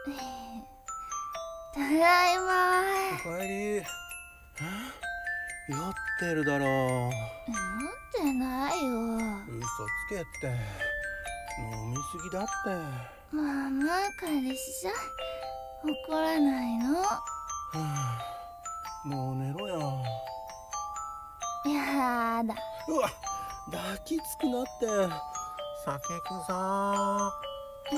ただいま。 おかえり。酔ってるだろ。 飲んでないよ。 嘘つけって。飲みすぎだって。 まあまあ彼氏じゃ怒らないの。 もう寝ろや。 やだ。 うわ、抱きつくなって。酒くさー。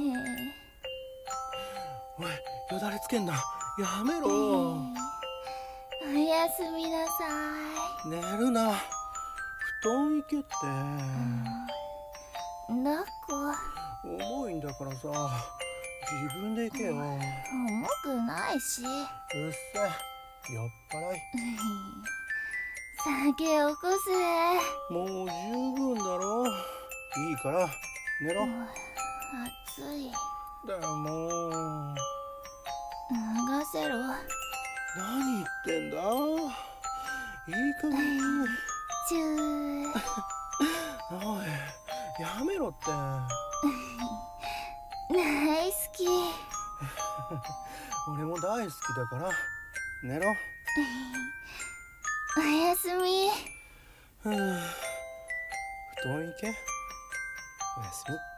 おい、よだれつけんな。やめろ。 おやすみなさい。 寝るな。布団行けって。 抱っこ。 重いんだからさ、自分で行けよ。 重くないし。 うっせ、酔っ払い。 酒起こせ。 もう十分だろ。いいから寝ろ。 暑い。 だよもう。 流せろ。 何言ってんだ。いい加減。 チュー。 おい、やめろって。 大好き。 俺も大好きだから寝ろ。 おやすみ。 布団行け。おやすみ。